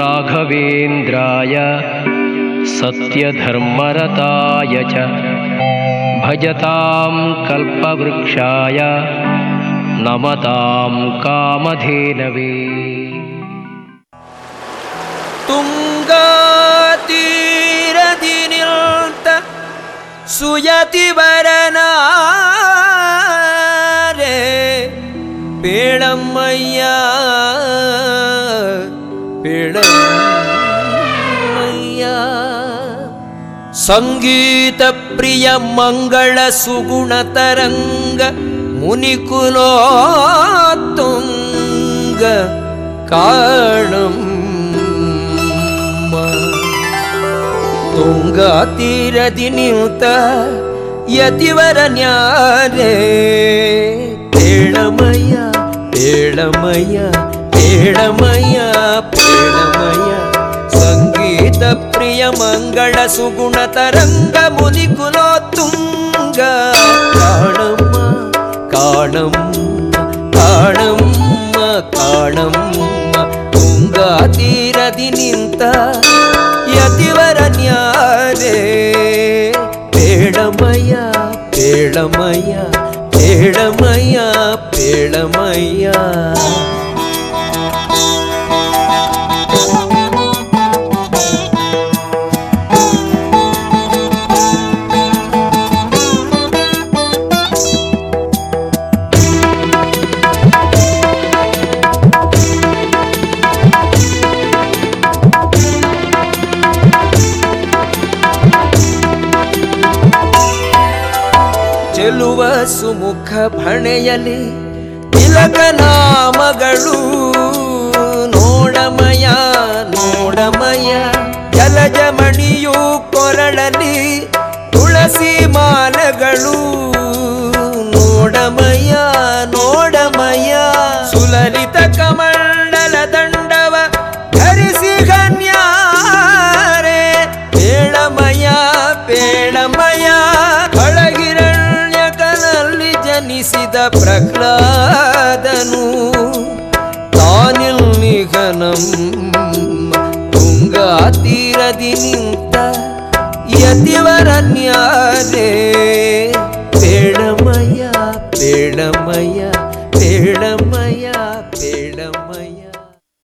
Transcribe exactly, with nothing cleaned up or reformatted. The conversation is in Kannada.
ರಾಘವೇಂದ್ರಾಯ ಸತ್ಯಧರ್ಮರತಾಯ ಚ ಭಜತಾಂ ಕಲ್ಪವೃಕ್ಷಾಯ ನಮತಾಂ ಕಾಮಧೇನವೇ. ತುಂಗಾ ತೀರದಿ ನಿಲ್ತ ಸುಯತಿವರನಾರೆ ಪೇಳಮ್ಮಯ್ಯ ಪೇಳಮ್ಮಯ್ಯ. ಸಂಗೀತ ಪ್ರಿಯ ಮಂಗಳ ಸುಗುಣ ತರಂಗ ಮುನಿಕುಲೋತ್ತುಂಗ ಕಾಣಮ್ಮ. ತುಂಗಾ ತೀರದಿ ನಿಲ್ತ ಯತಿವರನ್ಯಾರೆ ಪೇಳಮಯ್ಯ ಪೇಳಮಯ್ಯ ಪೇಳಮಯ್ಯ ಪೇಳಮಯ್ಯ. ಸಂಗೀತ ಪ್ರಿಯ ಮಂಗಳ ಸುಗುಣ ತರಂಗ ಮುನಿಕುಲೋತ್ತುಂಗ ಕಾಣಮ್ಮ ಕಾಣಮ್ಮ ಕಾಣಮ್ಮ ಕಾಣಮ್ಮ. ತುಂಗಾ ತೀರದಿ ನಿಂತ ಯತಿವರನ್ಯಾರೆ ಪೇಳಮಯ್ಯ ಪೇಳಮಯ್ಯ ಪೇಳಮಯ್ಯ ಪೇಳಮಯ್ಯ. ಚೆಲುವ ಸುಮುಖ ಭಣೆಯಲಿ ತಿಲಕನಾಮಗಳು ನೋಡಮಯ ನೋಡಮಯ. ಜಲಜಮಣಿಯು ಕೊರಳಲಿ ತುಳಸಿ ಮಾಲಗಳು ನೋಡಮಯ ನೋಡಮಯ. ಸುಲಲಿತ ಕಮಂಡಲ ದಂಡವ ಧರಿಸಿ ಗಣ್ಯಾರೆ ಪೇಳಮಯ ಪೇಳಮಯ. ಜನಿಸಿದ ಪ್ರಹ್ಲಾದನು ತಾನಿಲ್ನಿಘನಮ್ಮ. ತುಂಗಾ ತೀರದಿ ನಿಂತ ಯತಿವರನ್ಯಾರೆ